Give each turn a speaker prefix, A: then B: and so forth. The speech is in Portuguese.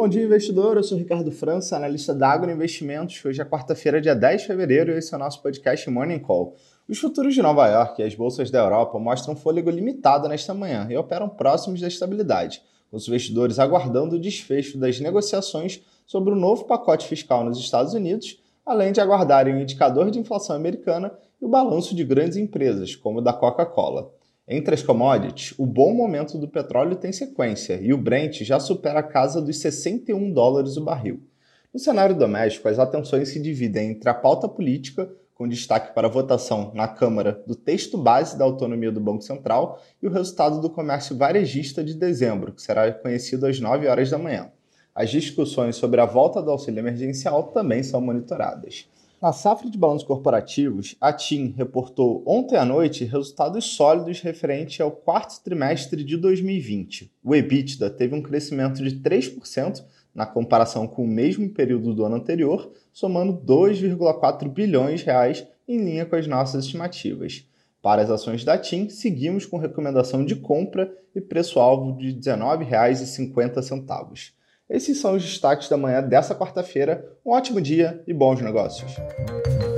A: Bom dia, investidor. Eu sou Ricardo França, analista da Agroinvestimentos. Hoje é quarta-feira, dia 10 de fevereiro, e esse é o nosso podcast Morning Call. Os futuros de Nova York e as bolsas da Europa mostram fôlego limitado nesta manhã e operam próximos da estabilidade, com os investidores aguardando o desfecho das negociações sobre o novo pacote fiscal nos Estados Unidos, além de aguardarem o indicador de inflação americana e o balanço de grandes empresas, como o da Coca-Cola. Entre as commodities, o bom momento do petróleo tem sequência e o Brent já supera a casa dos $61 o barril. No cenário doméstico, as atenções se dividem entre a pauta política, com destaque para a votação na Câmara do texto base da autonomia do Banco Central, e o resultado do comércio varejista de dezembro, que será conhecido às 9 horas da manhã. As discussões sobre a volta do auxílio emergencial também são monitoradas. Na safra de balanços corporativos, a TIM reportou ontem à noite resultados sólidos referente ao quarto trimestre de 2020. O EBITDA teve um crescimento de 3% na comparação com o mesmo período do ano anterior, somando 2,4 bilhões de reais em linha com as nossas estimativas. Para as ações da TIM, seguimos com recomendação de compra e preço-alvo de R$ 19,50. Esses são os destaques da manhã dessa quarta-feira. Um ótimo dia e bons negócios!